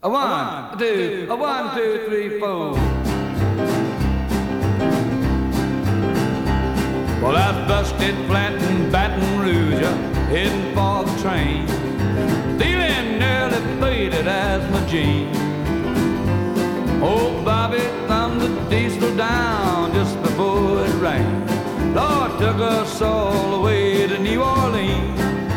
A one, two, a 1, 2, 3, 4. Well, I busted flat in Baton Rouge, heading for the train, feeling nearly faded as my jeans. Old Bobby thumbed the diesel down just before it rained. Lord took us all the way to New Orleans.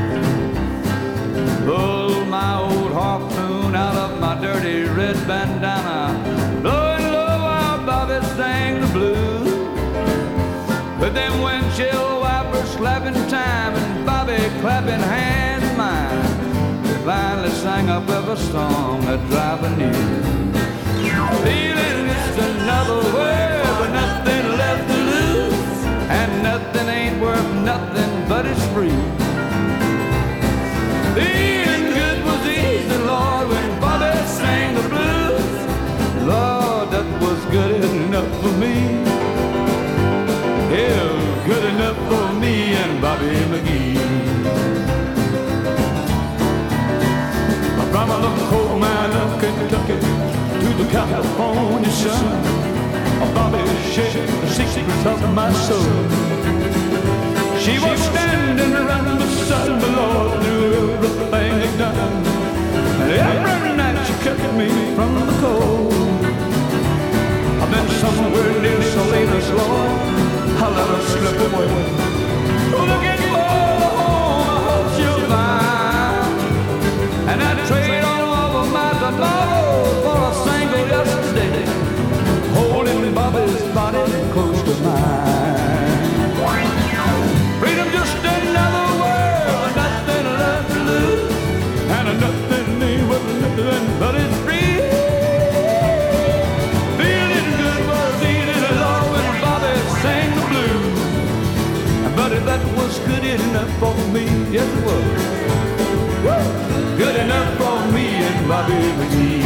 Pulled my old harpoon out of my dirty red bandana, blowing low while Bobby sang the blues. With them windshield wipers slapping time and Bobby clapping hands in mine, we finally sang up every song that driver knew. Feeling just another word, but nothing left to lose, and nothing ain't worth nothing but it's free. Feeling good was easy, Lord, when Bobby sang the blues. Lord, that was good enough for me. Yeah, good enough for me and Bobby McGee. From a little coal mine of Kentucky to the California sun, Bobby shared the secrets of my soul. She was standing right beside the Lord through everything he'd done, and every night she kept me from the cold. I've been somewhere near Salinas, Lord, I let her slip away. Looking for the home I hope she'll find, and I'd trade all over my tomorrow for a single yesterday, holding Bobby's body close to mine. Freedom just another word, nothing left to lose, and nothing ain't worth nothing but it's free. Feeling good was easy, Lord, when Bobby sang the blues. But that was good enough for me, yes it was. Woo! Good enough for me and Bobby McGee.